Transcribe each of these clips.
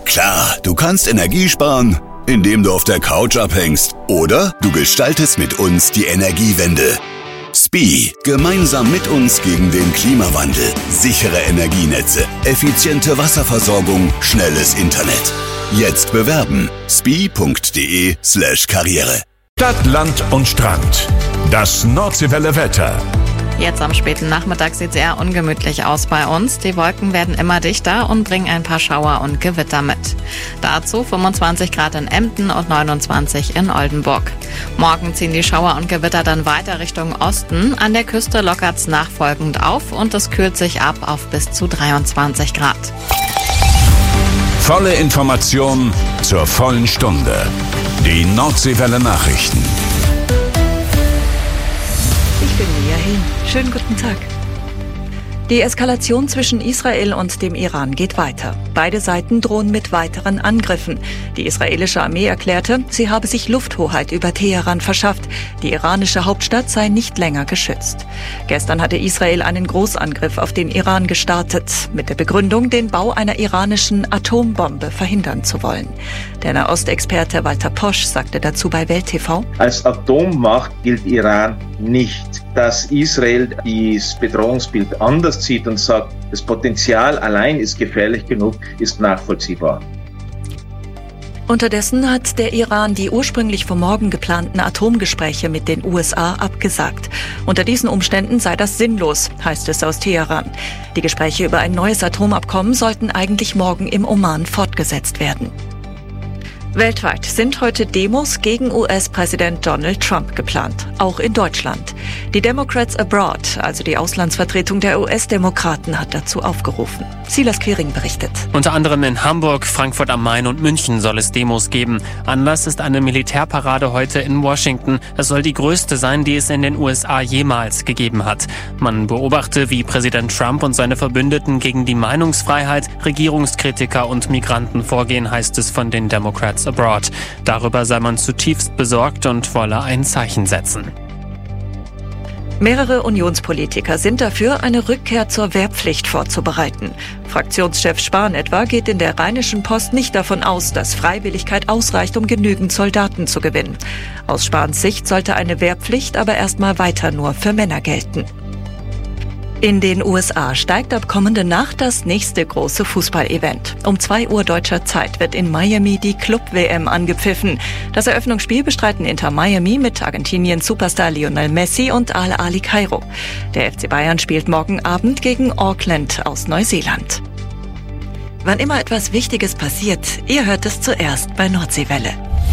Klar, du kannst Energie sparen, indem du auf der Couch abhängst. Oder du gestaltest mit uns die Energiewende. SPIE. Gemeinsam mit uns gegen den Klimawandel. Sichere Energienetze, effiziente Wasserversorgung, schnelles Internet. Jetzt bewerben. spie.de/Karriere. Stadt, Land und Strand. Das Nordseewelle Wetter. Jetzt am späten Nachmittag sieht es eher ungemütlich aus bei uns. Die Wolken werden immer dichter und bringen ein paar Schauer und Gewitter mit. Dazu 25 Grad in Emden und 29 in Oldenburg. Morgen ziehen die Schauer und Gewitter dann weiter Richtung Osten. An der Küste lockert es nachfolgend auf und es kühlt sich ab auf bis zu 23 Grad. Volle Information zur vollen Stunde. Die Nordseewelle Nachrichten. Ich bin Mia Hin. Schönen guten Tag. Die Eskalation zwischen Israel und dem Iran geht weiter. Beide Seiten drohen mit weiteren Angriffen. Die israelische Armee erklärte, sie habe sich Lufthoheit über Teheran verschafft. Die iranische Hauptstadt sei nicht länger geschützt. Gestern hatte Israel einen Großangriff auf den Iran gestartet, mit der Begründung, den Bau einer iranischen Atombombe verhindern zu wollen. Der Nahostexperte Walter Posch sagte dazu bei Welt TV: Als Atommacht gilt Iran nicht. Dass Israel das Bedrohungsbild anders sieht und sagt, das Potenzial allein ist gefährlich genug, ist nachvollziehbar. Unterdessen hat der Iran die ursprünglich für morgen geplanten Atomgespräche mit den USA abgesagt. Unter diesen Umständen sei das sinnlos, heißt es aus Teheran. Die Gespräche über ein neues Atomabkommen sollten eigentlich morgen im Oman fortgesetzt werden. Weltweit sind heute Demos gegen US-Präsident Donald Trump geplant, auch in Deutschland. Die Democrats Abroad, also die Auslandsvertretung der US-Demokraten, hat dazu aufgerufen. Silas Quiring berichtet. Unter anderem in Hamburg, Frankfurt am Main und München soll es Demos geben. Anlass ist eine Militärparade heute in Washington. Es soll die größte sein, die es in den USA jemals gegeben hat. Man beobachte, wie Präsident Trump und seine Verbündeten gegen die Meinungsfreiheit, Regierungskritiker und Migranten vorgehen, heißt es von den Democrats Abroad. Darüber sei man zutiefst besorgt und wolle ein Zeichen setzen. Mehrere Unionspolitiker sind dafür, eine Rückkehr zur Wehrpflicht vorzubereiten. Fraktionschef Spahn etwa geht in der Rheinischen Post nicht davon aus, dass Freiwilligkeit ausreicht, um genügend Soldaten zu gewinnen. Aus Spahns Sicht sollte eine Wehrpflicht aber erstmal weiter nur für Männer gelten. In den USA steigt ab kommende Nacht das nächste große Fußballevent. Um 2 Uhr deutscher Zeit wird in Miami die Club-WM angepfiffen. Das Eröffnungsspiel bestreiten Inter Miami mit Argentiniens Superstar Lionel Messi und Al-Ahly Kairo. Der FC Bayern spielt morgen Abend gegen Auckland aus Neuseeland. Wann immer etwas Wichtiges passiert, ihr hört es zuerst bei Nordseewelle.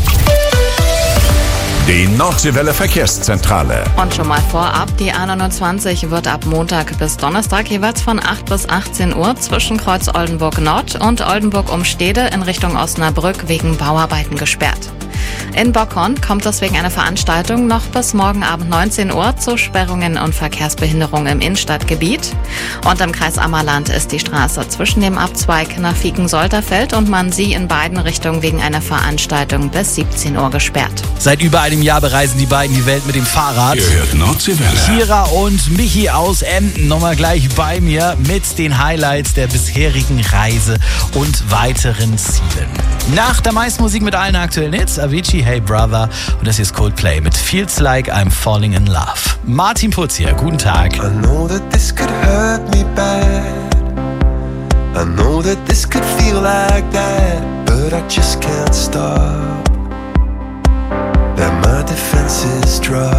Die Nordseewelle Verkehrszentrale. Und schon mal vorab, die A29 wird ab Montag bis Donnerstag jeweils von 8 bis 18 Uhr zwischen Kreuz Oldenburg Nord und Oldenburg Umstede in Richtung Osnabrück wegen Bauarbeiten gesperrt. In Bockhorn kommt es wegen einer Veranstaltung noch bis morgen Abend 19 Uhr zu Sperrungen und Verkehrsbehinderung im Innenstadtgebiet. Und im Kreis Ammerland ist die Straße zwischen dem Abzweig nach Vieken-Solterfeld und Mansi in beiden Richtungen wegen einer Veranstaltung bis 17 Uhr gesperrt. Seit über einem Jahr bereisen die beiden die Welt mit dem Fahrrad. Ihr hört Nordseewelle. Kira und Michi aus Emden nochmal gleich bei mir mit den Highlights der bisherigen Reise und weiteren Zielen. Nach der meisten Musik mit allen aktuellen Hits, Avicii, Hey Brother, und das hier ist Coldplay mit Feels Like I'm Falling in Love. Martin Putz hier, guten Tag. I know that this could hurt me bad. I know that this could feel like that, but I just can't stop. That my defenses drop.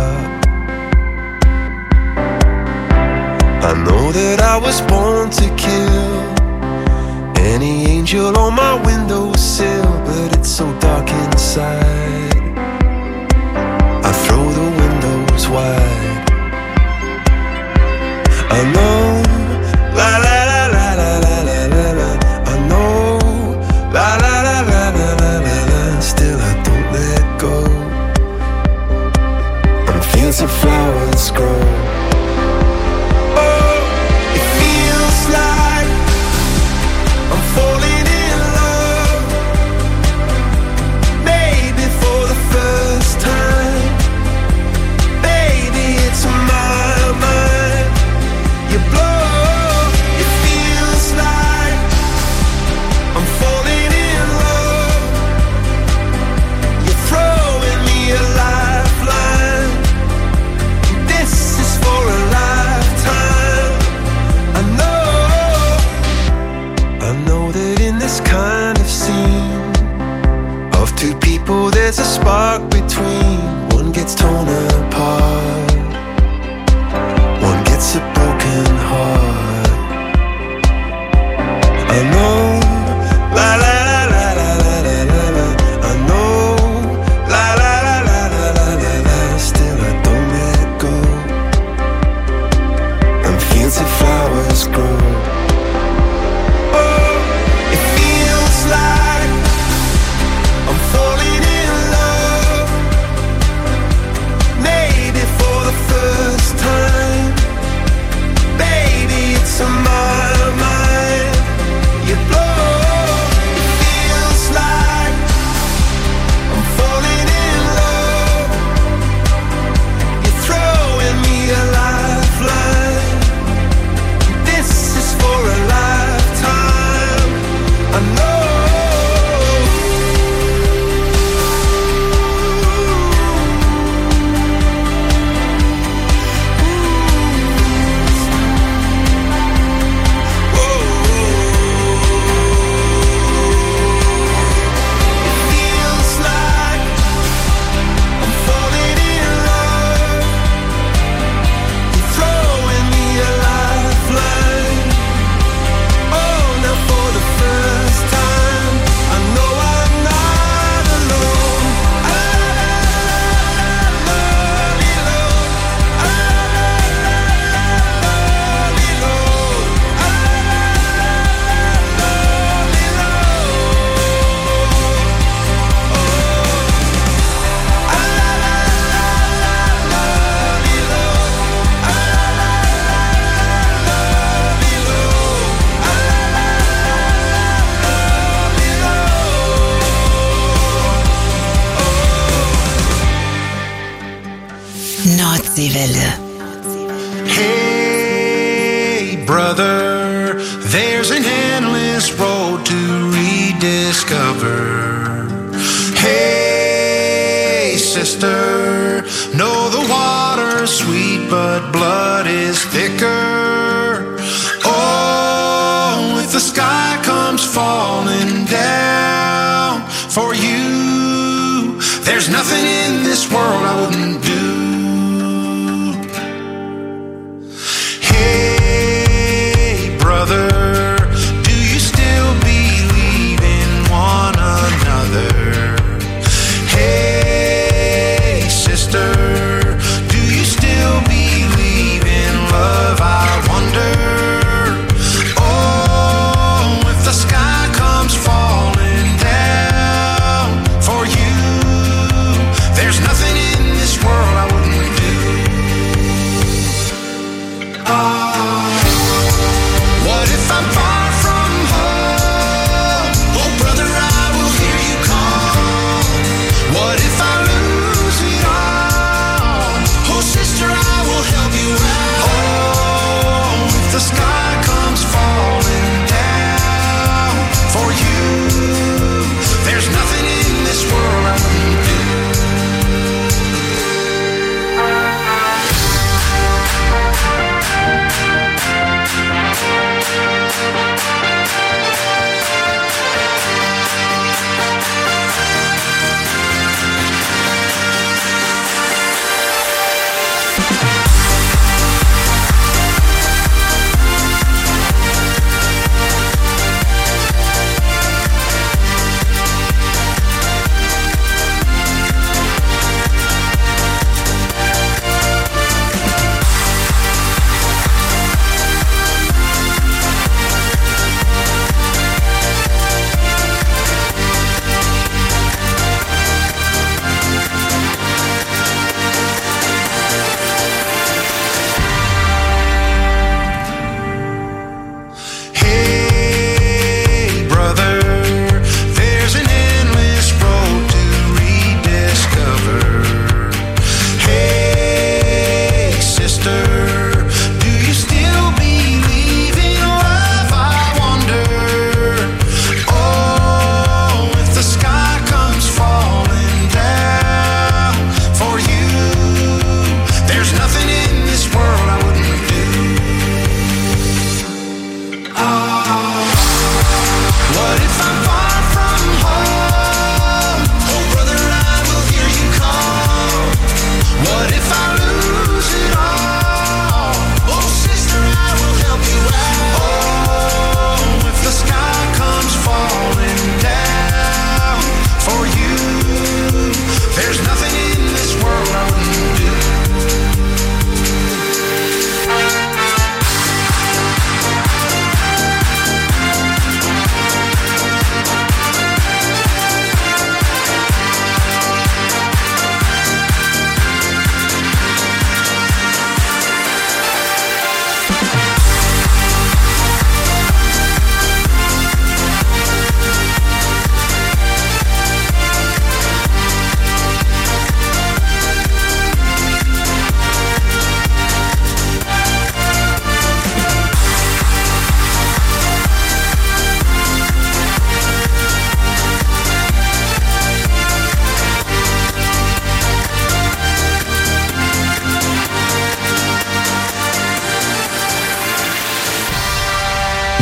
I know that I was born to kill any angel on my windowsill, but it's so dark inside. I throw the windows wide. I know, la la la la la la la la la. I know, la la la la la la la la. Still I don't let go. On fields of flowers grow. Oh, it feels like I'm falling in love. Maybe for the first time. Baby, it's my mind. You blow. It feels like I'm falling in this kind of scene of two people, there's a spark between. One gets torn apart, one gets a broken heart. I know, la la la la la la la la. I know, la la la la la la la la. Still I don't let it go, and fields of flowers grow. Oh, it feels like I'm falling in love, maybe for the first time. Baby, it's on my mind. You blow. It feels like I'm falling in love. You're throwing me a lifeline. This is for a lifetime. I know. Feels like I'm falling in love. You're throwing me a lifeline. Oh, now for the first time, I know I'm not alone. Nordseewelle. Hey, brother, there's an endless road to rediscover. Hey, sister, know the water's sweet, but blood is thicker. Oh, if the sky comes falling down for you, there's nothing in this world I wouldn't do. Hey, brother, do you still believe in one another? Hey, sister, do you still believe in love? I wonder. Oh, if the sky comes falling down for you, there's nothing in this world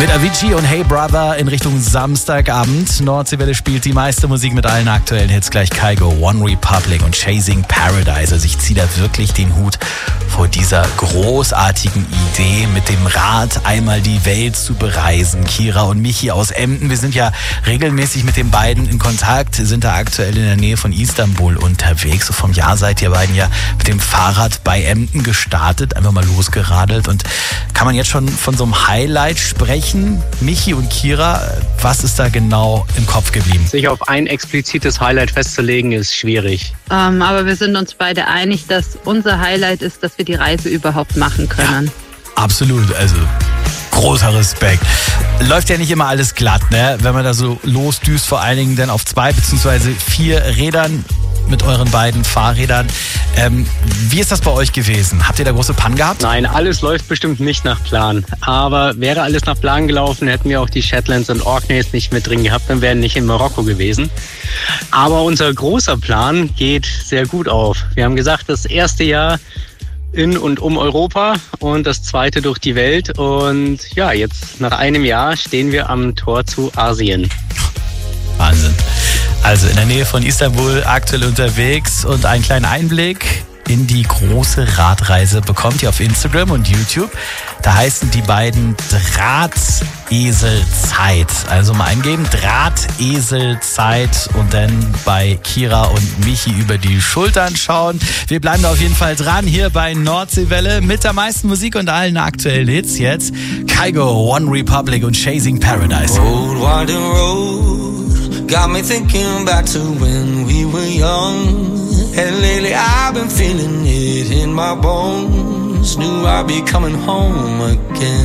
Mit Avicii und Hey Brother in Richtung Samstagabend. Nordseewelle spielt die meiste Musik mit allen aktuellen Hits. Gleich Kygo, One Republic und Chasing Paradise. Also ich ziehe da wirklich den Hut vor dieser großartigen Idee, mit dem Rad einmal die Welt zu bereisen. Kira und Michi aus Emden, wir sind ja regelmäßig mit den beiden in Kontakt, sind da aktuell in der Nähe von Istanbul unterwegs. So vom Jahr seid ihr beiden ja mit dem Fahrrad bei Emden gestartet, einfach mal losgeradelt. Und kann man jetzt schon von so einem Highlight sprechen? Michi und Kira, was ist da genau im Kopf geblieben? Sich auf ein explizites Highlight festzulegen, ist schwierig. Aber wir sind uns beide einig, dass unser Highlight ist, dass wir die Reise überhaupt machen können. Ja, absolut, also großer Respekt. Läuft ja nicht immer alles glatt, ne? Wenn man da so losdüst, vor allen Dingen dann auf 2 bzw. 4 Rädern mit euren beiden Fahrrädern. Wie ist das bei euch gewesen? Habt ihr da große Pannen gehabt? Nein, alles läuft bestimmt nicht nach Plan. Aber wäre alles nach Plan gelaufen, hätten wir auch die Shetlands und Orkneys nicht mit drin gehabt, dann wären nicht in Marokko gewesen. Aber unser großer Plan geht sehr gut auf. Wir haben gesagt, das erste Jahr in und um Europa und das zweite durch die Welt. Und ja, jetzt nach einem Jahr stehen wir am Tor zu Asien. Wahnsinn. Also in der Nähe von Istanbul aktuell unterwegs und einen kleinen Einblick in die große Radreise bekommt ihr auf Instagram und YouTube. Da heißen die beiden Drahteselzeit. Also mal eingeben, Drahteselzeit und dann bei Kira und Michi über die Schultern schauen. Wir bleiben da auf jeden Fall dran hier bei Nordseewelle mit der meisten Musik und allen aktuellen Hits jetzt. Kygo, One Republic und Chasing Paradise. Old winding road got me thinking back to when we were young. And lately I've been feeling it in my bones. Knew I'd be coming home again.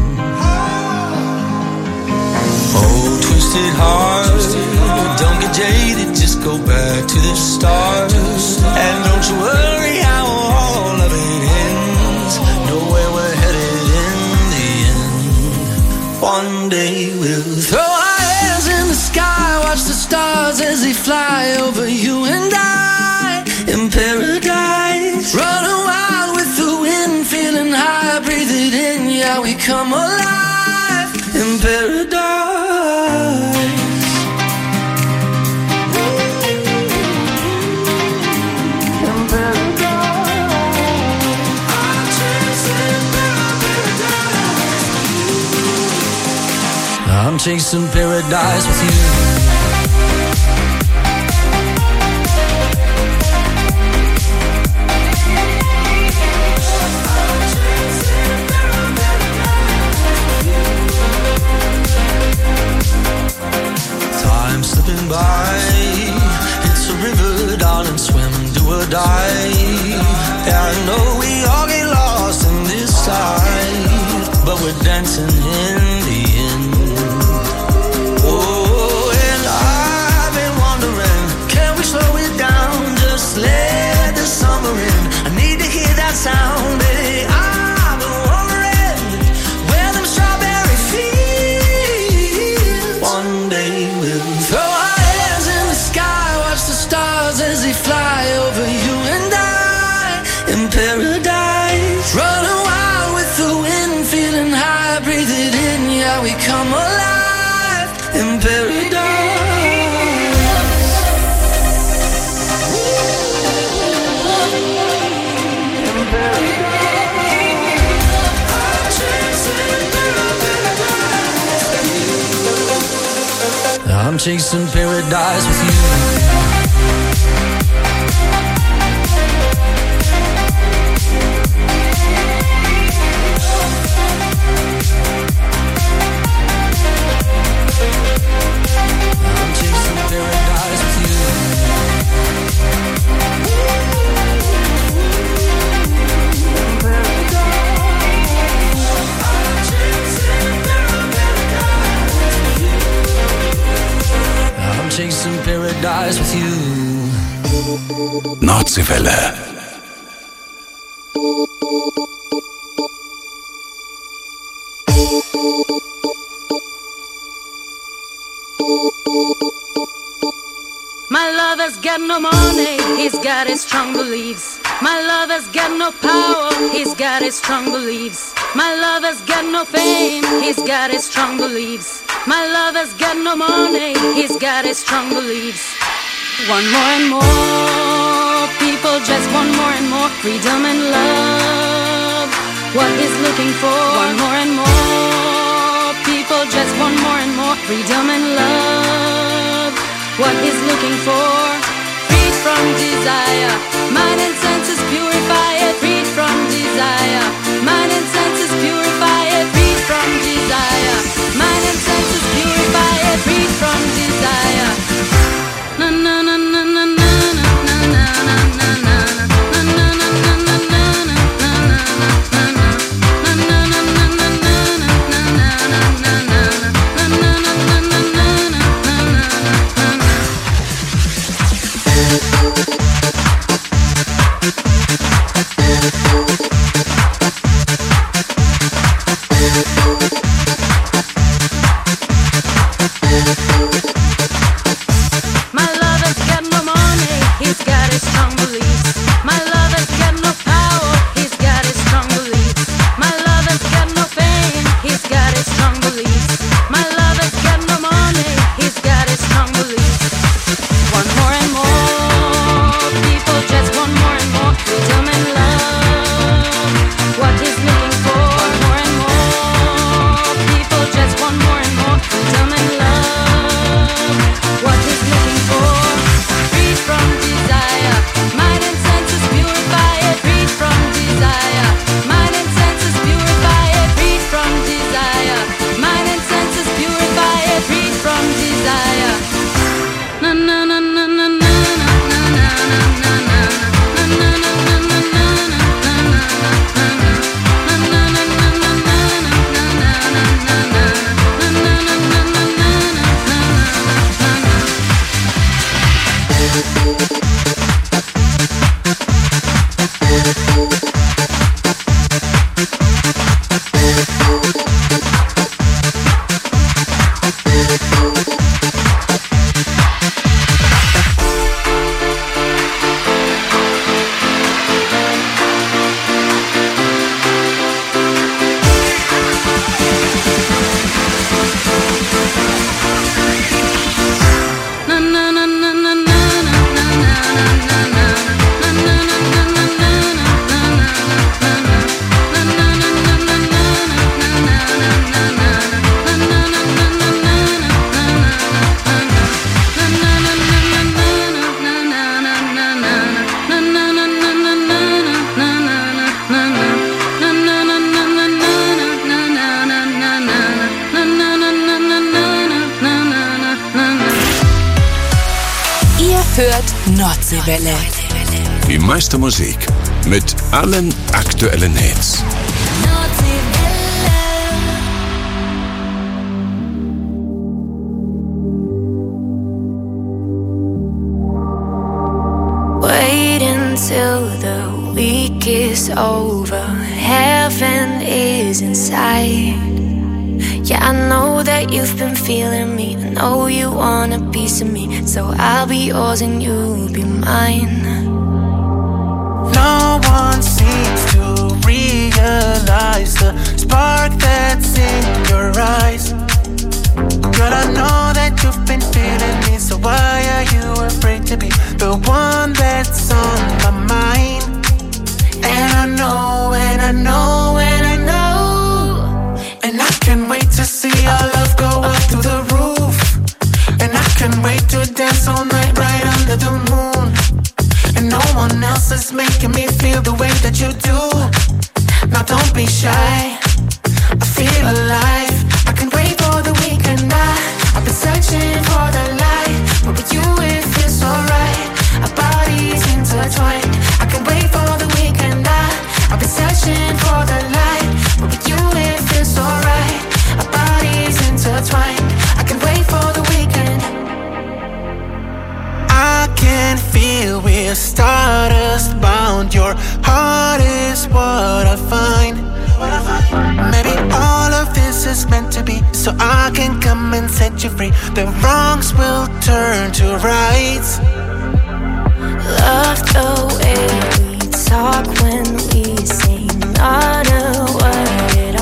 Oh, twisted heart, don't get jaded, just go back to the start. And don't you worry how all of it ends. Know where we're headed in the end. One day we'll throw our hands in the sky, watch the stars as they fly over you and I. In paradise, running wild with the wind, feeling high, breathe it in, yeah, we come alive in paradise. In paradise, I'm chasing paradise. I'm chasing paradise with you. Slipping by, it's a river, darling, swim, do or die. Yeah, I know we all get lost in this tide, but we're dancing in the end. Oh, and I've been wondering, can we slow it down, just let the summer in. I need to hear that sound, baby. I've been wondering where them strawberry fields. One day we'll throw our hands in the sky, watch the stars as they fly over you and I. In paradise, running wild with the wind, feeling high, breathe it in, yeah, we come alive in paradise. In paradise, I'm chasing paradise with you. Chasing paradise with you. Nordseewelle. My lover's got no money, he's got his strong beliefs. My lover's got no power, he's got his strong beliefs. My lover's got no fame, he's got his strong beliefs. My lover's got no money, he's got his strong beliefs. Want more and more, people just want more and more freedom and love. What he's looking for, want more and more, people just want more and more freedom and love. What he's looking for, freed from desire, mind and senses purify it, freed from desire, mind and senses purify it, freed from desire, mind and senses purify it, freed from desire. Na na na na na na na na na na na. Nordseewelle. Die meiste Musik mit allen aktuellen Hits. Wait until the week is over. Heaven is inside. Yeah, I know that you've been feeling me. I know you want a piece of me. So I'll be yours and you'll be mine. No one seems to realize the spark that's in your eyes. Girl, I know that you've been feeling me. So why are you afraid to be the one that's on my mind? And I know, and I know, and I know. And I can't wait to see our love go up through the roof. And I can't wait to dance all night right under the moon. And no one else is making me feel the way that you do. Now don't be shy, I feel alive. I can't wait for the weekend. I've been searching for the light, but with you it feels alright. Our bodies intertwined. I can't wait for the weekend. I've been searching for the light, but with you it feels alright. Our bodies intertwined. I can't wait for the weekend. I can feel we're stardust bound. Your heart is what I find. Maybe all of this is meant to be, so I can come and set you free. The wrongs will turn to rights. Love the way we talk when we say not a word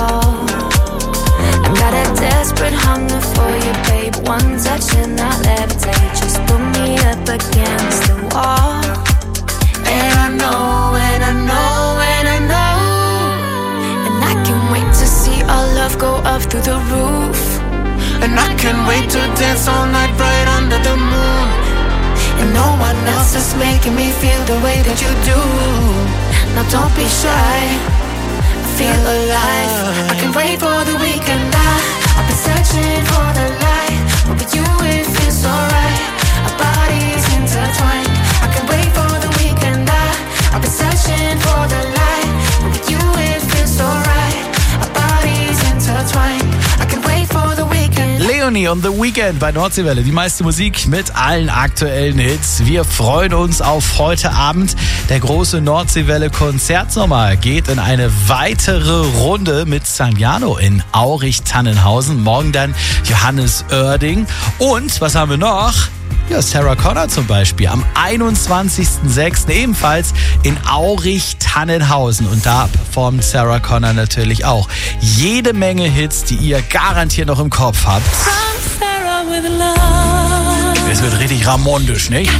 desperate hunger for you, babe. One touch and I'll levitate. Just put me up against the wall. And I know, and I know, and I know. And I can't wait to see our love go up through the roof. And I can't wait to dance all night right under the moon. And no one else is making me feel the way that you do. Now don't be shy, I feel alive. I can't wait for the weekend. I've been searching for the light, but with you it feels so right. Our bodies intertwined. I can't wait for the weekend. I've been searching for the light, but with you it feels so right. Our bodies intertwined. I can't wait for the weekend. Leonie und The Weeknd bei Nordseewelle. Die meiste Musik mit allen aktuellen Hits. Wir freuen uns auf heute Abend. Der große Nordseewelle-Konzertsommer geht in eine weitere Runde mit Sangiano in Aurich-Tannenhausen. Morgen dann Johannes Oerding. Und was haben wir noch? Ja, Sarah Connor zum Beispiel am 21.06. ebenfalls in Aurich-Tannenhausen. Und da performt Sarah Connor natürlich auch jede Menge Hits, die ihr garantiert noch im Kopf habt. Es wird richtig ramondisch, nicht?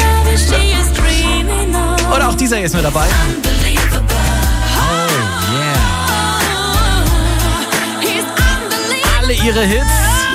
Und auch dieser hier ist mit dabei. Oh yeah. Alle ihre Hits.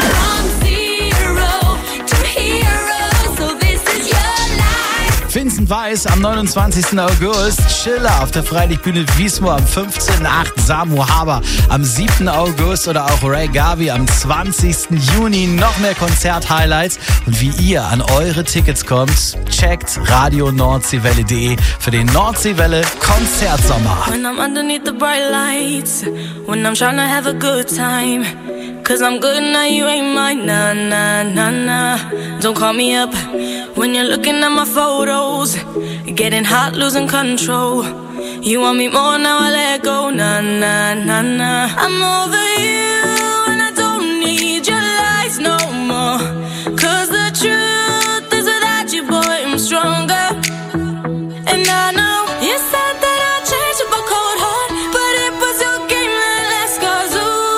Vincent Weiss am 29. August, Schiller auf der Freilichtbühne Wiesmoor am 15.8. Samu Haber am 7. August oder auch Ray Garvey am 20. Juni. Noch mehr Konzert-Highlights und wie ihr an eure Tickets kommt, checkt radionordseewelle.de für den Nordseewelle Konzertsommer. When I'm underneath the bright lights, when I'm trying to have a good time, cause I'm good now, you ain't mine, nah, nah, nah, nah. Don't call me up when you're looking at my photos, getting hot, losing control. You want me more, now I let go, nah, nah, nah, nah. I'm over you and I don't need your lies no more. Cause the truth is without you, boy, I'm stronger. And I know you said that I'd change up a cold heart, but it was your game that last, cause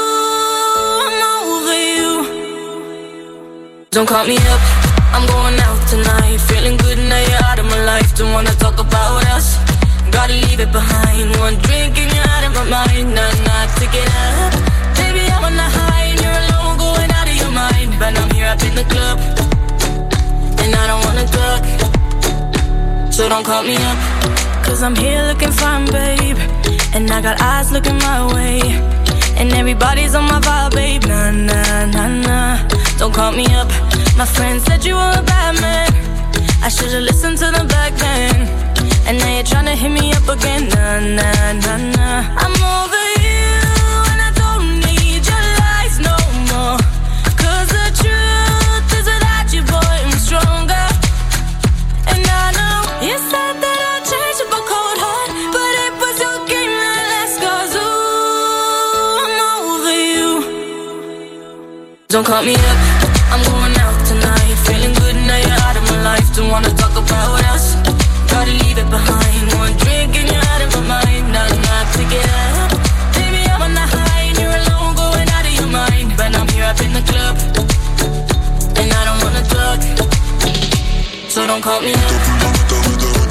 ooh, I'm over you. Don't call me up, I'm going out tonight, feeling good now you're out of my life. Don't wanna talk about us, gotta leave it behind. One drink and you're out of my mind, nah, take it up. Baby, I'm on the high and you're alone, going out of your mind. But I'm here up in the club, and I don't wanna talk, so don't call me up. Cause I'm here looking fine, babe, and I got eyes looking my way, and everybody's on my vibe, babe, nah, nah, nah, nah. Don't call me up, my friend said you were a bad man, I should've listened to them back then. And now you're tryna hit me up again, nah, nah, nah, nah. I'm over you and I don't need your lies no more. Cause the truth is without you, boy, I'm stronger. And I know you said that I'd change up a cold heart, but it was your game that last, cause ooh, I'm over you. Don't call me up, I'm going out tonight, feeling good now you're out of my life. Don't wanna talk about us, gotta leave it behind. One drink and you're out of my mind, nah, take it up. Baby, I'm on the high and you're alone, going out of your mind. But I'm here up in the club, and I don't wanna talk, so don't call me up. Don't call me up.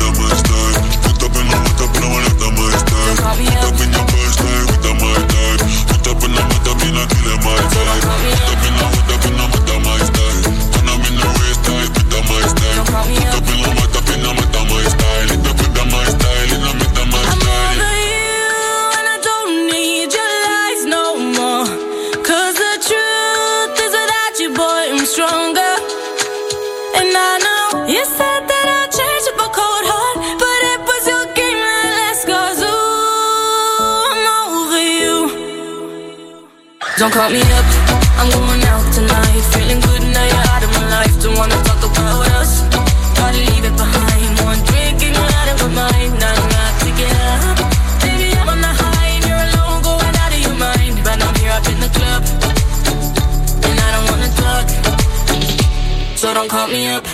Don't call me up, I'm going out tonight, feeling good now you're out of my life. Don't wanna talk about us, gotta leave it behind. One drink and you're out of my mind, nah, take it up. Baby, I'm on the high and you're alone, going out of your mind. But I'm here up in the club, and I don't wanna talk, so don't call me up.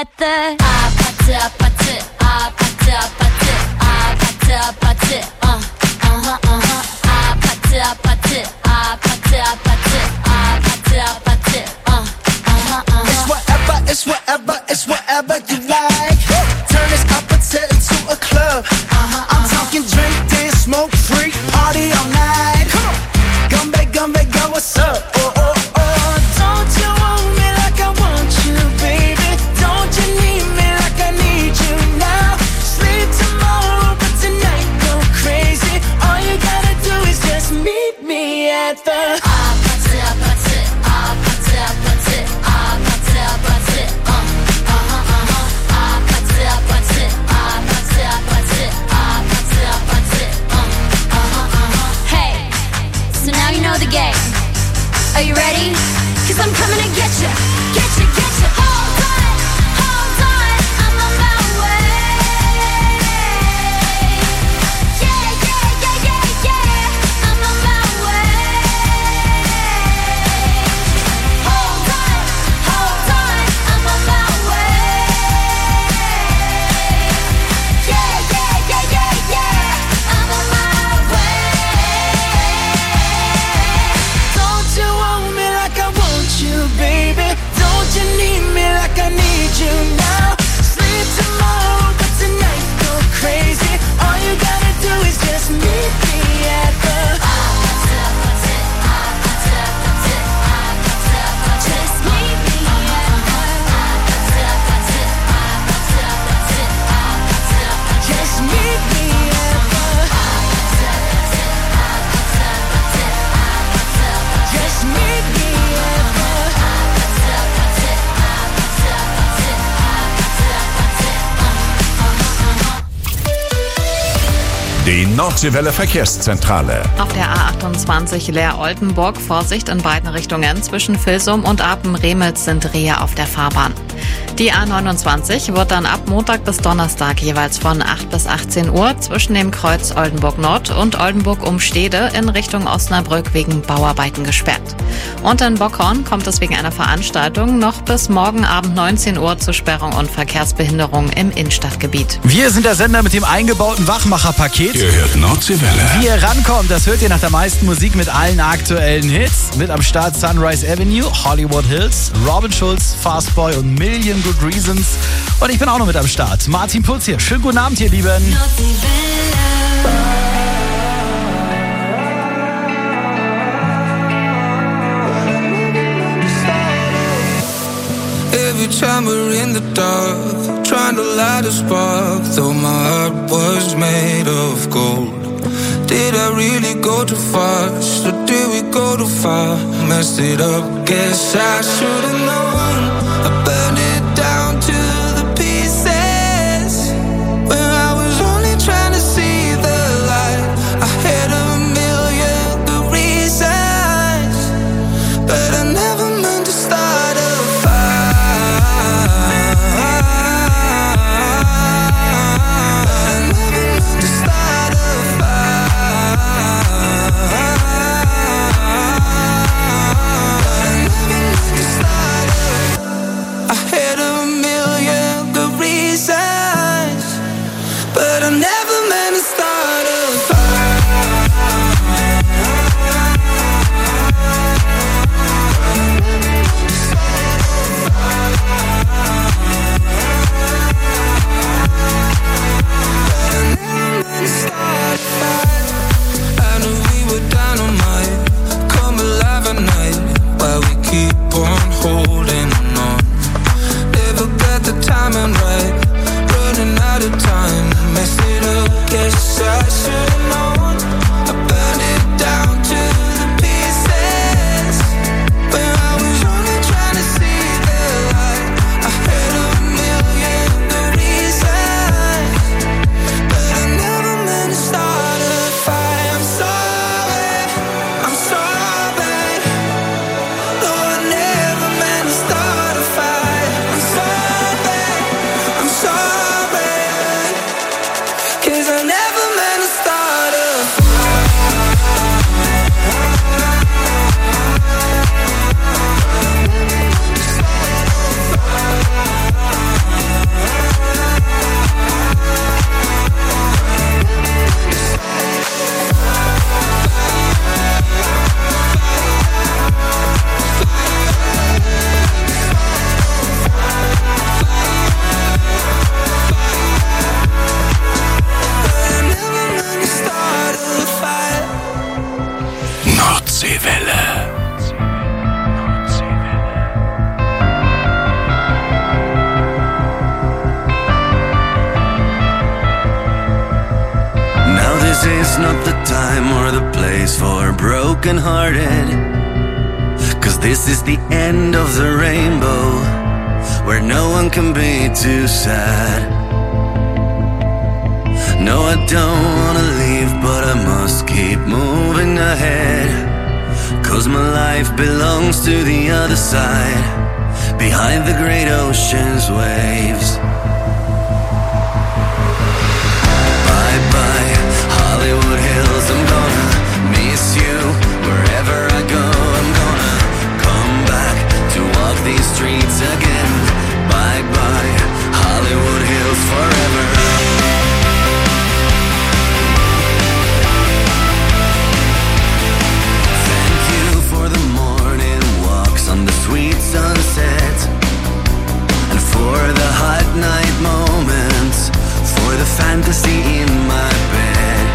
at the party, party, party, party, party, party, party, party, party, It's whatever, it's whatever you like. Turn this opposite into a club. I'm talking drink, dance, smoke, freak, party all night. Come on, gumbe, go, what's up? Oh, oh, oh. Don't you want me like I want you, baby? Don't you need me like I need you now? Sleep tomorrow, but tonight go crazy. All you gotta do is just meet me at the party, party, party, party, party, Hey, so now you know the game. Are you ready? 'Cause I'm coming to get you, get you, get you. Hold on, I'm on my way. Yeah, I'm on my way. Hold on, I'm on my way. Yeah, I'm on my way. Don't you want me like I want you, baby? Don't you need me like I need you now? Sleep tomorrow, but tonight go crazy. All you gotta do is just meet me at the Just meet me Just meet me at the Just meet me at Die Nordseewelle Verkehrszentrale. Auf der A28 Leer-Oldenburg Vorsicht in beiden Richtungen. Zwischen Vilsum und Apen-Remitz sind Rehe auf der Fahrbahn. Die A29 wird dann ab Montag bis Donnerstag jeweils von 8 bis 18 Uhr zwischen dem Kreuz Oldenburg Nord und Oldenburg Umstede in Richtung Osnabrück wegen Bauarbeiten gesperrt. Und in Bockhorn kommt es wegen einer Veranstaltung noch bis morgen Abend 19 Uhr zu Sperrung und Verkehrsbehinderung im Innenstadtgebiet. Wir sind der Sender mit dem eingebauten Wachmacher-Paket. Ihr hört Nordseewelle. Wie ihr rankommt, das hört ihr nach der meisten Musik mit allen aktuellen Hits. Mit am Start Sunrise Avenue, Hollywood Hills, Robin Schulz, Fastboy und Million Good Reasons. Und ich bin auch noch mit am Start. Martin Putz hier. Schönen guten Abend, ihr Lieben. Every time we're in the dark, trying to light a spark, though my heart was made of gold. Did I really go too fast, or did we go too far? Messed it up, guess I should've known. I burned it down to the pieces, when I was only trying to see the light. I had a million good reasons, but I never meant to start a This is not the time or the place for broken-hearted, 'cause this is the end of the rainbow, where no one can be too sad. No, I don't wanna leave, but I must keep moving ahead, 'cause my life belongs to the other side, behind the great ocean's waves. Bye-bye, Hollywood Hills, I'm gonna miss you. Wherever I go, I'm gonna come back to walk these streets again. Bye-bye, Hollywood Hills forever. Thank you for the morning walks on the sweet sunset, and for the hot night moments, for the fantasy in my bed.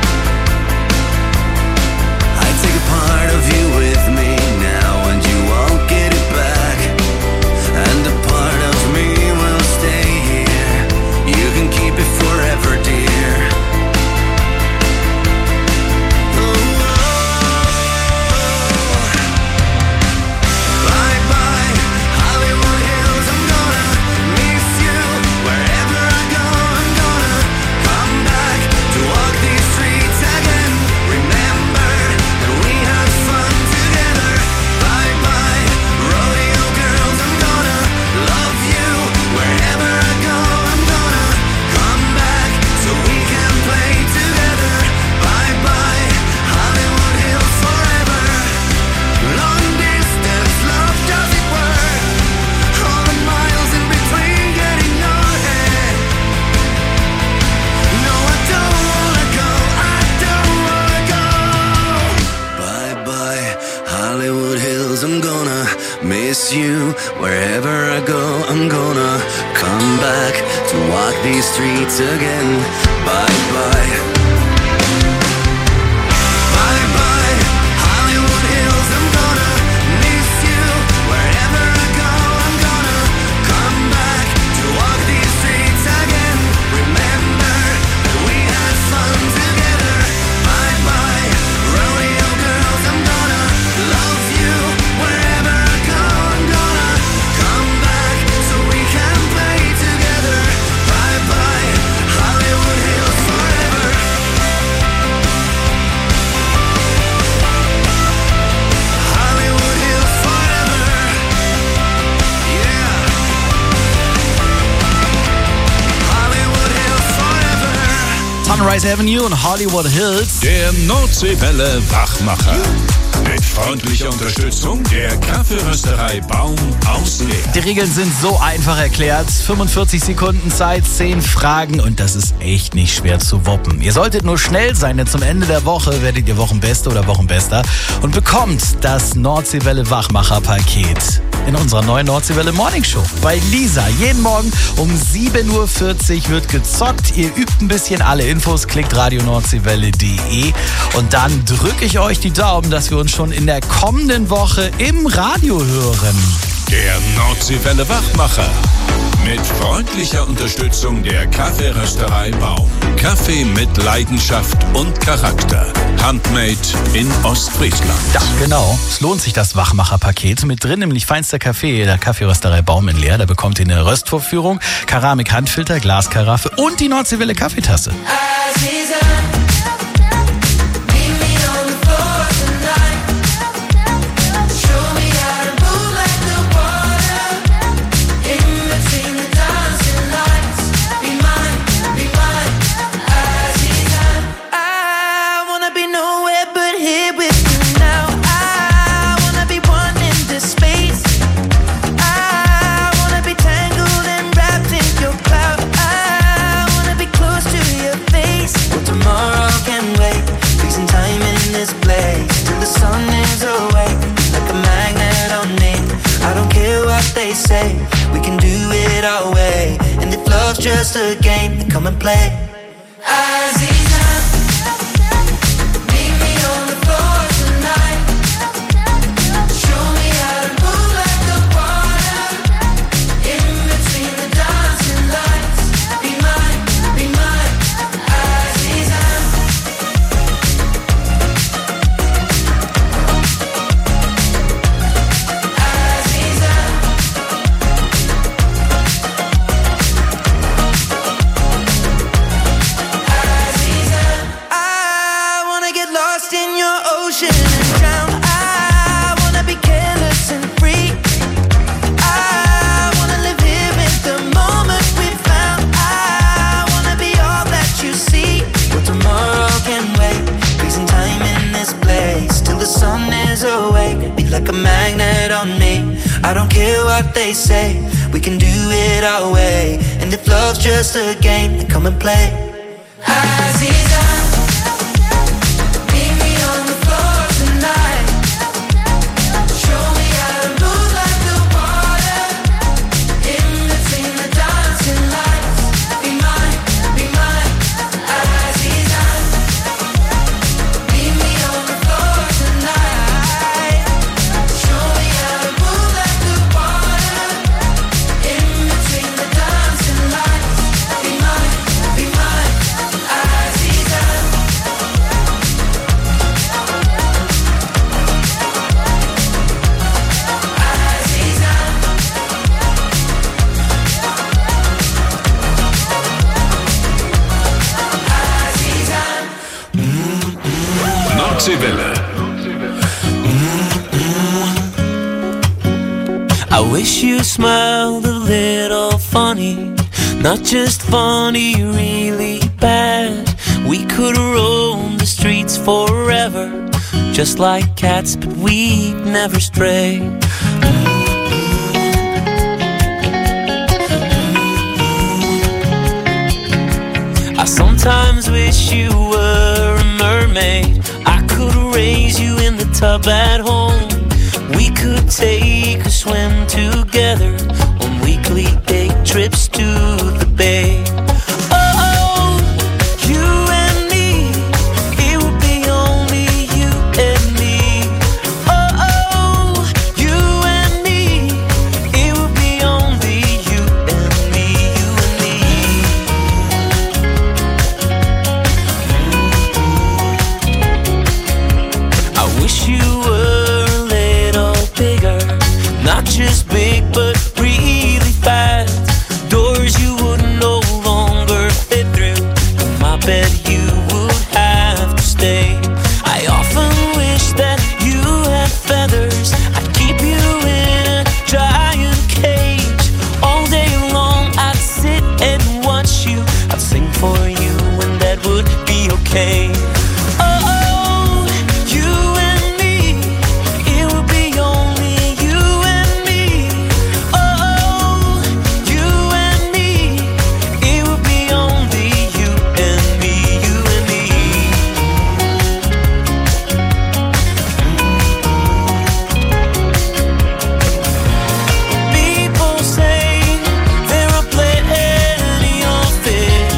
I take a part of you with me now, and you won't get it back, and a part of me will stay here. You can keep it forever, dear. Bye-bye, Hollywood Hills, I'm gonna miss you. Wherever I go, I'm gonna come back to walk these streets again. Remember that we had fun together. Bye-bye, rodeo girls, I'm gonna love you. Wherever I go, I'm gonna come back so we can play together. Bye-bye, Hollywood Hills forever. Long distance love, does it work? All the miles in between getting your head. No, I don't wanna go, I don't wanna go. Bye-bye, Hollywood Hills, I'm gonna miss you. Wherever I go, I'm gonna come back to walk these streets again. Bye-bye. Bye-bye, Hollywood Hills, I'm gonna miss you. Wherever I go, I'm gonna come back to walk these streets again. Remember that we had fun together. Bye-bye, rodeo girls, I'm gonna love you. Wherever I go, I'm gonna come back so we can play together. Bye-bye, Hollywood Hills forever. Hollywood Hills forever. Yeah. Hollywood Hills forever. Sunrise Avenue und Hollywood Hills. Der Nordseewelle Wachmacher. Mit freundlicher Unterstützung der Kaffeerösterei Baum aus Leer. Die Regeln sind so einfach erklärt. 45 Sekunden Zeit, 10 Fragen und das ist echt nicht schwer zu wuppen. Ihr solltet nur schnell sein, denn zum Ende der Woche werdet ihr Wochenbeste oder Wochenbester und bekommt das Nordseewelle Wachmacher-Paket in unserer neuen Nordseewelle Morning Show. Bei Lisa jeden Morgen um 7.40 Uhr wird gezockt. Ihr übt ein bisschen. Alle Infos klickt radionordseewelle.de und dann drücke ich euch die Daumen, dass wir uns schon in der kommenden Woche im Radio hören. Der Nordseewelle Wachmacher. Mit freundlicher Unterstützung der Kaffeerösterei Baum. Kaffee mit Leidenschaft und Charakter. Handmade in Ostfriesland. Ja, genau. Es lohnt sich, das Wachmacher-Paket. Mit drin nämlich feinster Kaffee der Kaffeerösterei Baum in Leer. Da bekommt ihr eine Röstvorführung, Keramik-Handfilter, Glaskaraffe und die Nordseewelle Kaffeetasse. We can do it our way, and if love's just a game, then come and play. I don't care what they say, we can do it our way. And if love's just a game, then come and play. Aziza, meet me on the floor tonight. Show me how to move like the water in between the dancing lights. Be mine, Aziza. Meet me on the floor tonight. Show me how to move like the water in between the dancing lights. Be mine, Aziza. Nordseewelle. I wish you smiled a little funny, not just funny, really bad. We could roam the streets forever, just like cats, but we'd never stray. I sometimes wish you were a mermaid. I could raise you in the tub at home. We could take a swim together on weekly day trips to the bay. Oh, you and me, it would be only you and me. Oh, you and me, it would be only you and me, you and me. I wish you were a little bigger, not just big but really fat. Doors you would no longer fit through, in my bed you would have to stay. I often wish that you had feathers, I'd keep you in a giant cage. All day long I'd sit and watch you, I'd sing for you and that would be okay. Oh, you and me, it would be only you and me. Oh, you and me, it would be only you and me, you and me. People say there are plenty of fish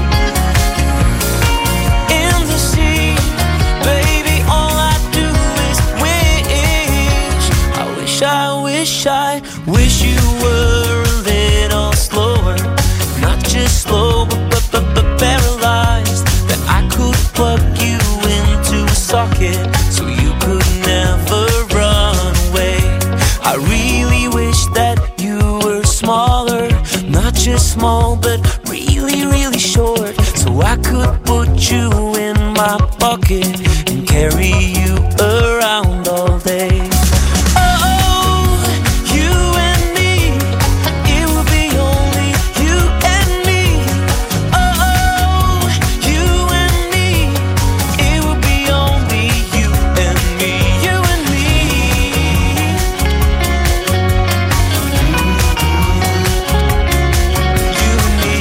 in the sea. Baby, all I do is wish. I wish you were a little slower, not just slow but paralyzed. That I could plug you into a socket so you could never run away. I really wish that you were smaller, not just small but really, really short, so I could put you in my pocket and carry you around all day. Oh, you and me, it would be only you and me. Oh, you and me, it would be only you and me, you and me. You and me.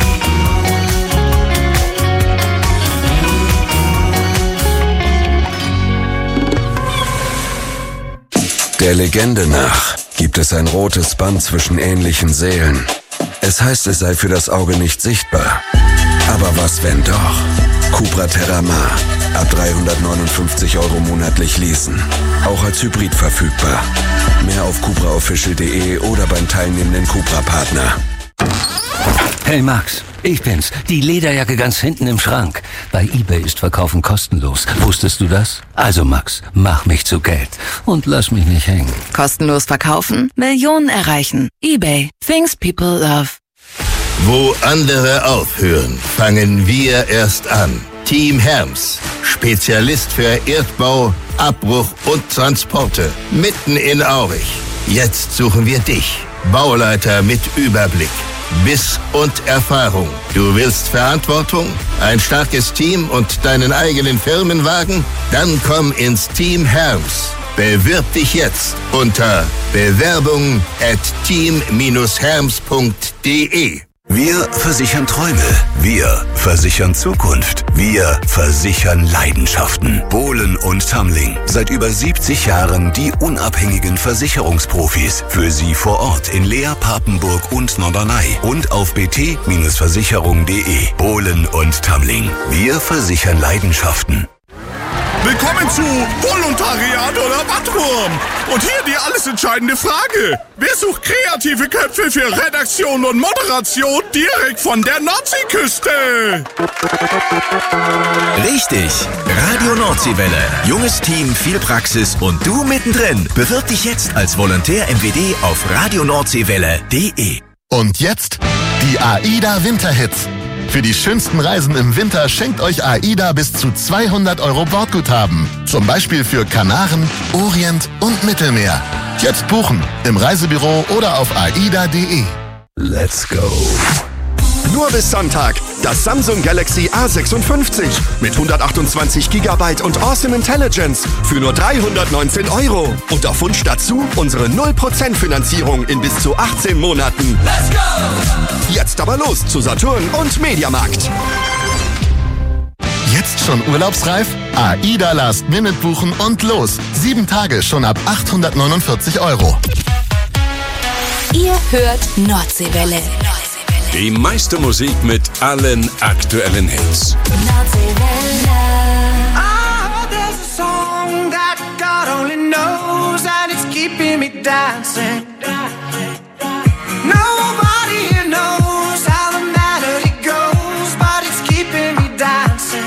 Der Legende nach gibt es ein rotes Band zwischen ähnlichen Seelen. Es heißt, es sei für das Auge nicht sichtbar. Aber was, wenn doch? Cupra Terramar. Ab 359 € monatlich leasen. Auch als Hybrid verfügbar. Mehr auf cupraofficial.de oder beim teilnehmenden Cupra-Partner. Hey Max, ich bin's. Die Lederjacke ganz hinten im Schrank. Bei eBay ist Verkaufen kostenlos. Wusstest du das? Also Max, mach mich zu Geld und lass mich nicht hängen. Kostenlos verkaufen, Millionen erreichen. eBay. Things people love. Wo andere aufhören, fangen wir erst an. Team Herms, Spezialist für Erdbau, Abbruch und Transporte. Mitten in Aurich. Jetzt suchen wir dich. Bauleiter mit Überblick. Biss und Erfahrung. Du willst Verantwortung, ein starkes Team und deinen eigenen Firmenwagen? Dann komm ins Team Herms. Bewirb dich jetzt unter bewerbung@team-herms.de. Wir versichern Träume. Wir versichern Zukunft. Wir versichern Leidenschaften. Bohlen und Tamling. Seit über 70 Jahren die unabhängigen Versicherungsprofis. Für Sie vor Ort in Leer, Papenburg und Norderney. Und auf bt-versicherung.de. Bohlen und Tamling. Wir versichern Leidenschaften. Willkommen zu Volontariat oder Wattwurm. Und hier die alles entscheidende Frage. Wer sucht kreative Köpfe für Redaktion und Moderation direkt von der Nordseeküste? Richtig. Radio Nordseewelle. Junges Team, viel Praxis und du mittendrin. Bewirb dich jetzt als Volontär MWD auf radionordseewelle.de. Und jetzt die AIDA Winterhits. Für die schönsten Reisen im Winter schenkt euch AIDA bis zu 200 € Bordguthaben. Zum Beispiel für Kanaren, Orient und Mittelmeer. Jetzt buchen im Reisebüro oder auf aida.de. Let's go. Nur bis Sonntag das Samsung Galaxy A56 mit 128 GB und Awesome Intelligence für nur 319 €. Und auf Wunsch dazu unsere 0% Finanzierung in bis zu 18 Monaten. Let's go! Jetzt aber los zu Saturn und Mediamarkt. Jetzt schon urlaubsreif? AIDA Last Minute buchen und los. 7 Tage schon ab 849 €. Ihr hört Nordseewelle. Die meiste Musik mit allen aktuellen Hits. There's a song that God only knows, and it's keeping me dancing. Nobody here knows how the melody goes, but it's keeping me dancing.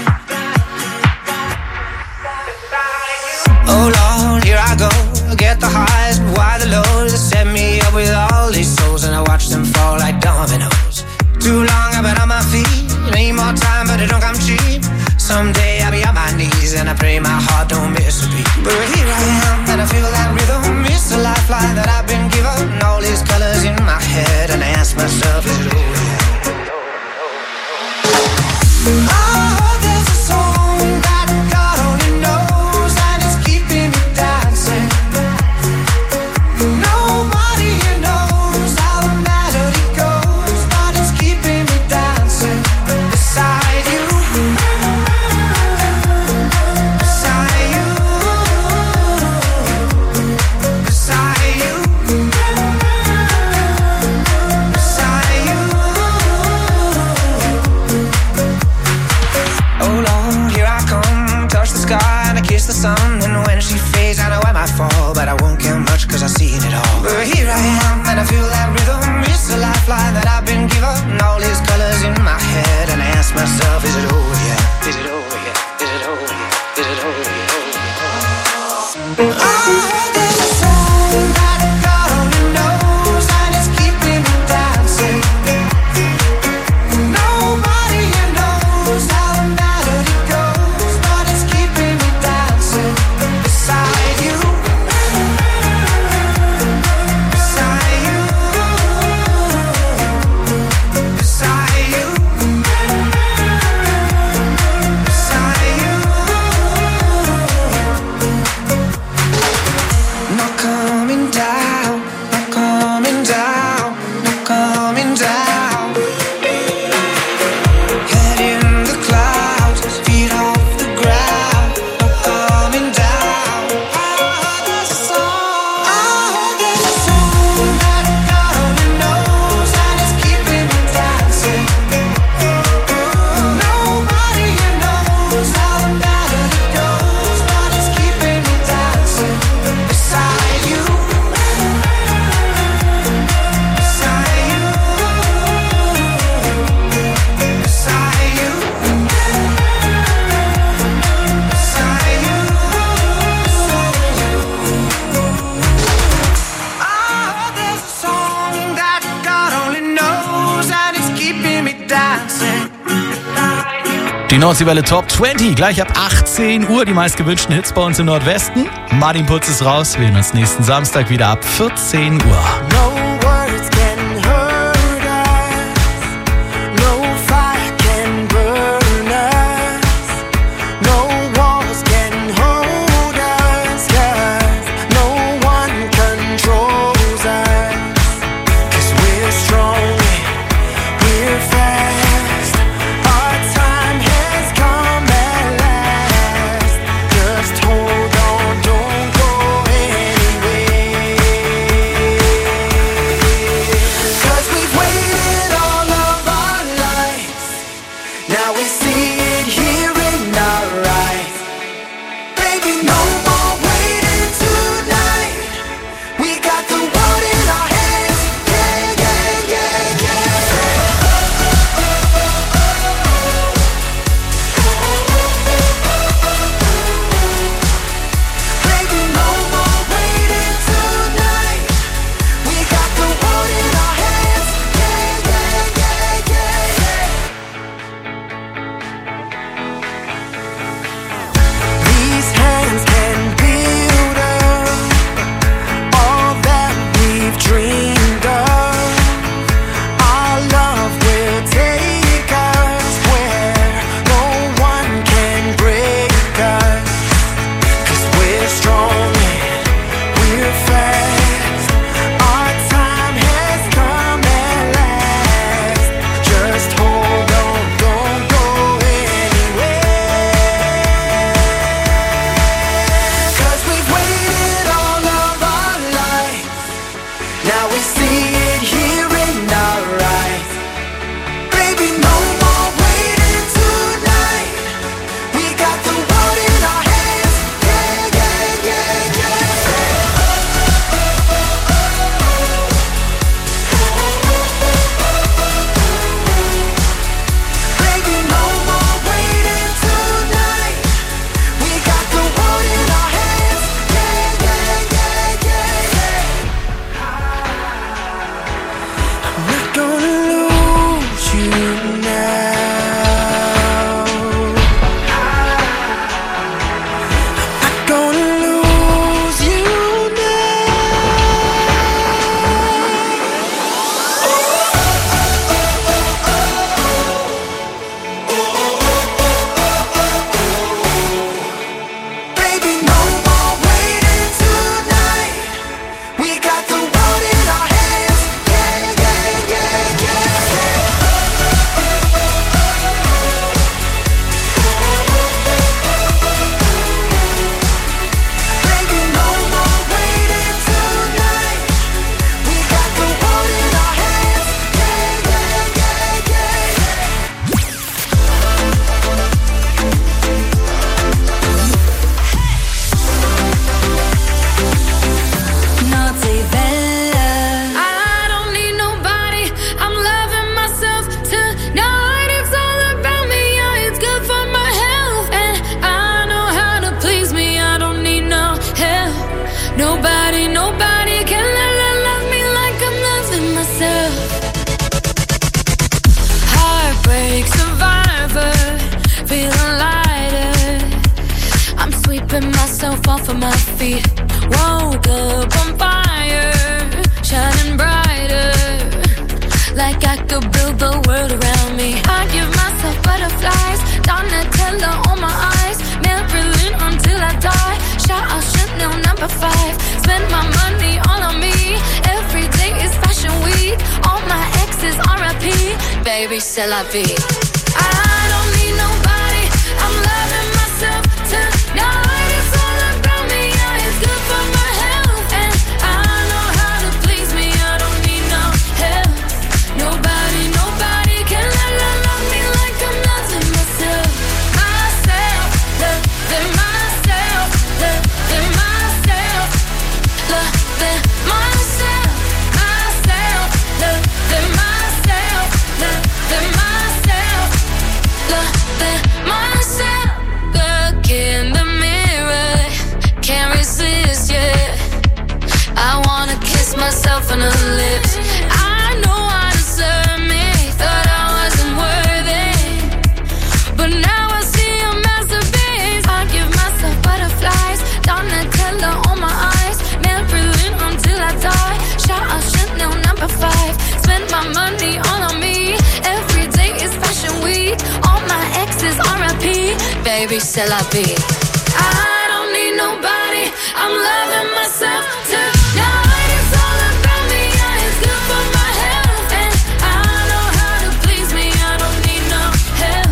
Oh Lord, here I go, get the highs, but why the lows? They set me up with all these souls, and I watch them fall like dominoes. Too long I've been on my feet, need more time but it don't come cheap. Someday I'll be on my knees and I pray my heart don't miss a beat. But here I am and I feel that rhythm, it's a lifeline that I've been given. All these colors in my head and I ask myself, is it over yet? Oh, there's a song that God only knows, and it's keeping me dancing. Nobody here knows how the melody goes, but it's keeping me dancing beside you. Beside you. Beside you. Beside you. Oh Lord, here I come, touch the sky and I kiss the sun. And when she fades, I know I might fall, but I won't care much cause I've seen it all. But here I am and I feel that rhythm, it's a lifeline that I've been given. All these colors in my head and I ask myself, is it over yet? Is it over yet? Is it over yet? Is it over yet? Oh, there's a song that God only knows, and it's keeping me dancing. Nobody here knows how the melody goes, but it's keeping me dancing beside you. Beside you. Beside you. Beside you. Not coming down, not coming down, not coming down. Head in the clouds, feet off the ground, not coming down. There's a song, there's a song that God only knows, and it's keeping me dancing. Nobody here knows how the melody goes, but it's keeping me dancing beside you. Beside you. Beside you. Beside you. There's a song that God only knows, and it's keeping me dancing. Die Nordseewelle Top 20, gleich ab 18 Uhr die meistgewünschten Hits bei uns im Nordwesten. Martin Putz ist raus, wir sehen uns nächsten Samstag wieder ab 14 Uhr. No words can hurt us. No fire can burn us. No walls can hold us. 'Cause Now we see it here in our eyes. Baby, no more waiting tonight. We got the world in our hands. Yeah, yeah, yeah, baby, no more waiting tonight. We got the world in our hands. Yeah, yeah, yeah, yeah, yeah. I'm not gonna lose you now. I'm not gonna lose you Baby, no more waiting tonight. We got the world in our hands. Yeah, yeah, yeah, yeah, baby, no more waiting tonight. We got the world in our hands. Yeah, yeah, yeah, yeah. Naughty Bella. I don't need nobody. I'm loving myself tonight. It's all about me. Yeah, it's good for my health, and I know how to please me. I don't need no help. Nobody can love me like I'm loving myself. Heartbreak survivor, feeling lighter. I'm sweeping myself off of my feet. Woke up on fire, shining brighter, like I could build the world around me. I give myself butterflies, Donatella on my eyes, Marilyn until I die. Shout out Chanel number 5. Spend my money all on me. Every day is fashion week. All my exes RIP. Baby, c'est la vie. I don't need nobody. I'm loving myself tonight. It's all about me. Yeah, it's good for my health, and I know how to please me. I don't need no help. Nobody can love me like I'm loving myself. Myself, loving myself, loving myself, loving myself, myself, loving myself, loving myself, loving myself. Look in the mirror, can't resist yet. I wanna kiss myself on the lips. I know I deserve me. Thought I wasn't worthy, but now I see a masterpiece. I give myself butterflies, Donatella on my eyes, Marilyn until I die. Shout out Chanel number 5. Spend my money all on me. Every day is fashion week. All my exes RIP. Baby, c'est la vie. I don't need nobody. I'm loving myself tonight. It's all about me. Yeah, it's good for my health, and I know how to please me. I don't need no help.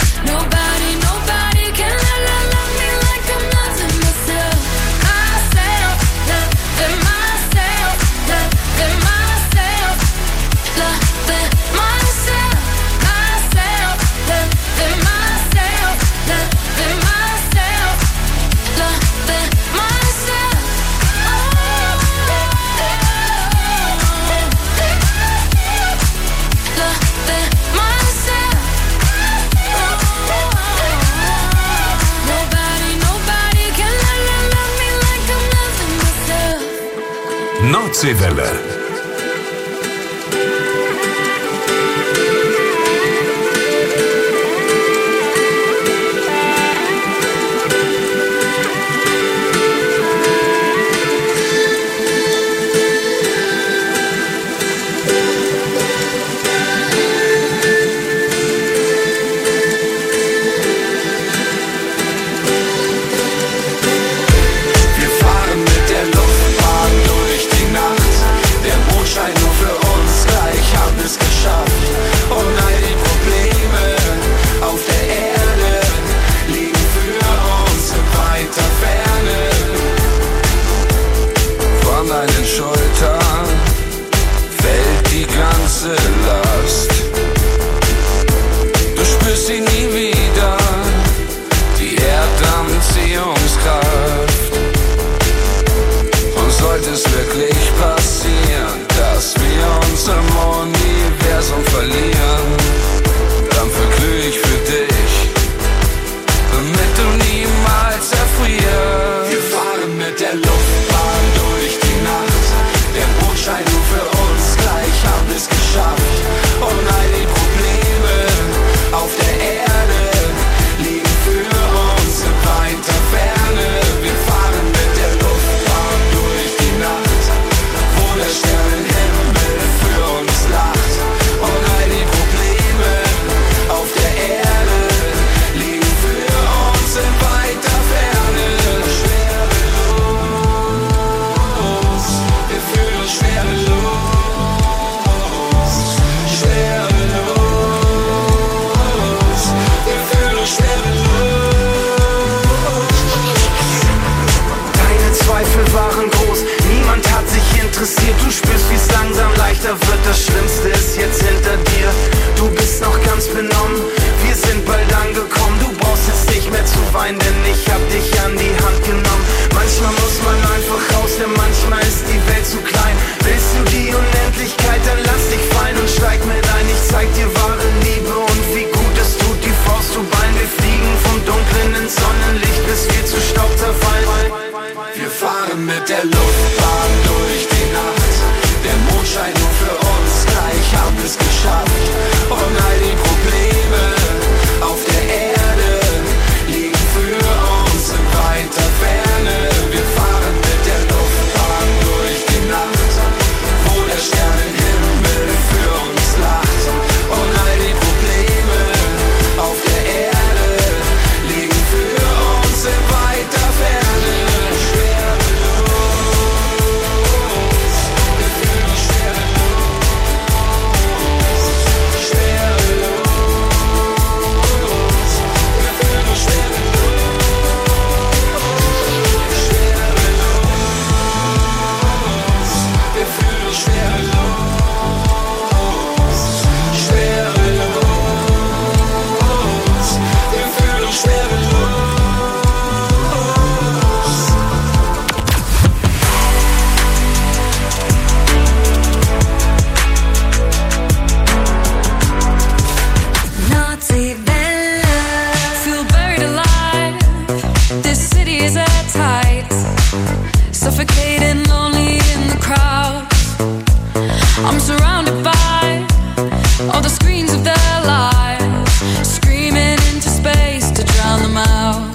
Nobody can love me like I'm loving myself. Myself, loving myself, loving myself, loving myself, myself, loving myself, loving myself, loving myself. Loving myself. Nobody can love me like I'm loving myself. Nordseewelle. Wir fahren mit der Luftbahn durch die Nacht. Der schlechter wird, das Schlimmste ist jetzt hinter dir. Du bist noch ganz benommen, wir sind bald angekommen. Du brauchst jetzt nicht mehr zu weinen, denn ich hab dich an die Hand genommen. Manchmal muss man einfach raus, denn manchmal ist die Welt zu klein. Willst du die Unendlichkeit, dann lass dich fallen und steig mit ein. Ich zeig dir wahre Liebe und wie gut es tut, die Faust zu ballen. Wir fliegen vom Dunklen ins Sonnenlicht, bis wir zu Staub zerfallen. Wir fahren mit der Luftbahn durch die Nacht. Der Mond scheint nur für uns, gleich haben wir's geschafft. Und all die Probleme auf der Erde liegen für uns in weiter Ferne. Wir fahren mit der Luftbahn durch die Nacht, wo der Sternenhimmel für uns lacht. Und all die Probleme auf der Erde liegen für uns in weiter Ferne. Suffocating, lonely in the crowd. I'm surrounded by all the screens of their lives, screaming into space to drown them out.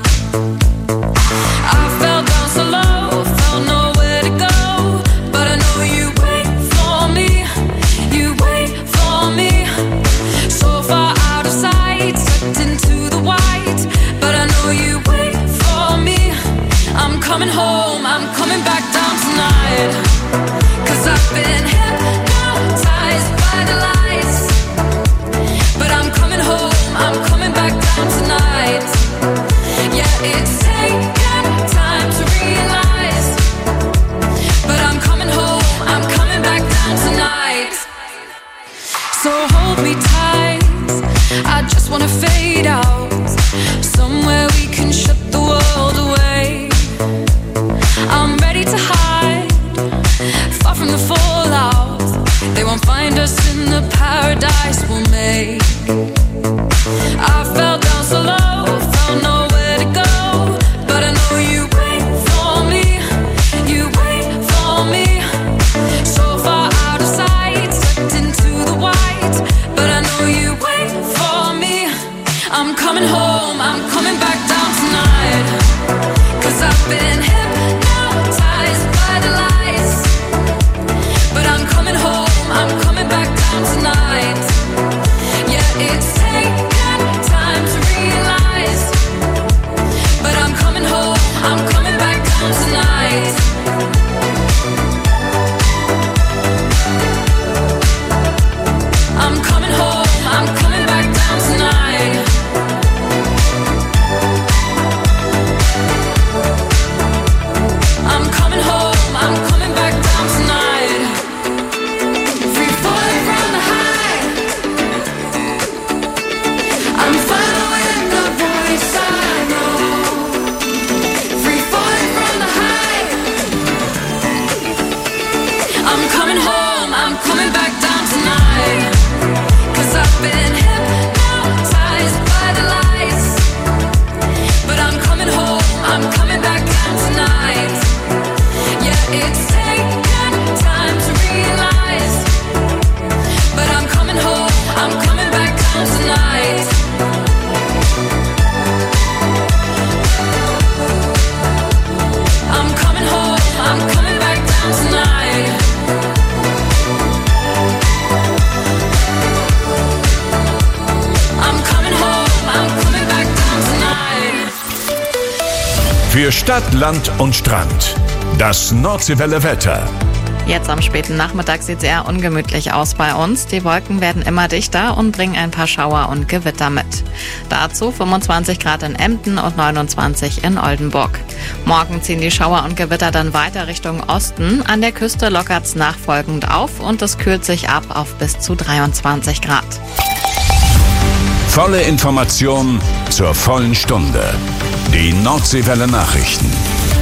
I fell down so low, felt nowhere to go, but I know you wait for me, you wait for me. So far out of sight, sucked into the white, but I know you wait for me. I'm coming home, I'm coming back down tonight, 'cause I've been hypnotized by the lights. But I'm coming home, I'm coming back down tonight. Yeah, it's taken time to realize, but I'm coming home, I'm coming back down tonight. So hold me tight, I just wanna fade out, somewhere we can shut the world away. I'm ready to hide, far from the fallout. They won't find us in the paradise we'll make. I fell down so low, found nowhere to go, but I know you wait for me, you wait for me. So far out of sight, sucked into the white, but I know you wait for me. I'm coming home, I'm coming back down tonight, 'cause I've been hypnotized by the lights. But I'm coming home, I'm coming back down tonight. Yeah, it's taken time to realize, but I'm coming home, I'm coming back down tonight. I'm coming home, I'm coming back down tonight. I'm coming home, I'm coming back down tonight. Free falling from the high, I'm following the voice I know. Free falling from the high, I'm coming home, I'm coming back down tonight, 'cause I've been hypnotized by the lights. But I'm coming home, I'm coming back down tonight. Yeah, it's taken time to realize, but I'm coming home, I'm coming back down tonight. I'm coming home, I'm coming back down tonight. I'm coming home, I'm coming back down tonight. Für Stadt, Land und Strand. Das Nordseewelle Wetter. Jetzt am späten Nachmittag sieht es eher ungemütlich aus bei uns. Die Wolken werden immer dichter und bringen ein paar Schauer und Gewitter mit. Dazu 25 Grad in Emden und 29 in Oldenburg. Morgen ziehen die Schauer und Gewitter dann weiter Richtung Osten. An der Küste lockert es nachfolgend auf und es kühlt sich ab auf bis zu 23 Grad. Volle Information zur vollen Stunde. Die Nordseewelle Nachrichten.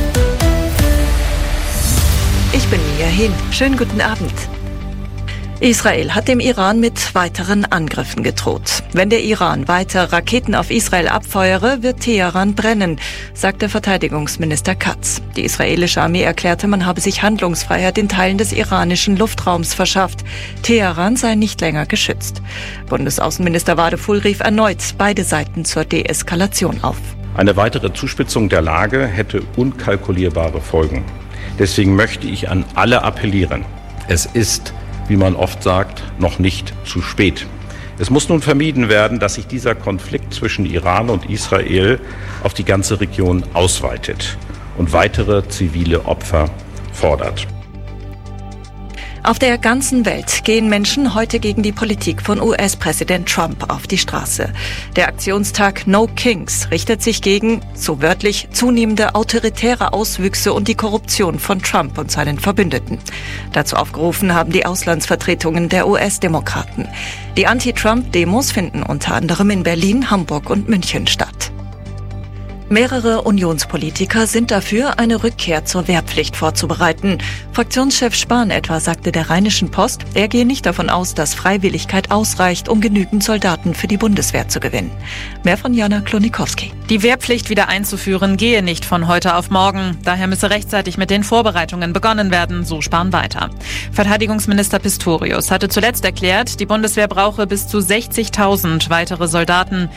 Ich bin Mia Hin. Schönen guten Abend. Israel hat dem Iran mit weiteren Angriffen gedroht. Wenn der Iran weiter Raketen auf Israel abfeuere, wird Teheran brennen, sagte Verteidigungsminister Katz. Die israelische Armee erklärte, man habe sich Handlungsfreiheit in Teilen des iranischen Luftraums verschafft. Teheran sei nicht länger geschützt. Bundesaußenminister Wadefuhl rief erneut beide Seiten zur Deeskalation auf. Eine weitere Zuspitzung der Lage hätte unkalkulierbare Folgen. Deswegen möchte ich an alle appellieren. Es ist, wie man oft sagt, noch nicht zu spät. Es muss nun vermieden werden, dass sich dieser Konflikt zwischen Iran und Israel auf die ganze Region ausweitet und weitere zivile Opfer fordert. Auf der ganzen Welt gehen Menschen heute gegen die Politik von US-Präsident Trump auf die Straße. Der Aktionstag No Kings richtet sich gegen, so wörtlich, zunehmende autoritäre Auswüchse und die Korruption von Trump und seinen Verbündeten. Dazu aufgerufen haben die Auslandsvertretungen der US-Demokraten. Die Anti-Trump-Demos finden unter anderem in Berlin, Hamburg und München statt. Mehrere Unionspolitiker sind dafür, eine Rückkehr zur Wehrpflicht vorzubereiten. Fraktionschef Spahn etwa sagte der Rheinischen Post, er gehe nicht davon aus, dass Freiwilligkeit ausreicht, um genügend Soldaten für die Bundeswehr zu gewinnen. Mehr von Jana Klonikowski. Die Wehrpflicht wieder einzuführen gehe nicht von heute auf morgen. Daher müsse rechtzeitig mit den Vorbereitungen begonnen werden, so Spahn weiter. Verteidigungsminister Pistorius hatte zuletzt erklärt, die Bundeswehr brauche bis zu 60.000 weitere Soldaten.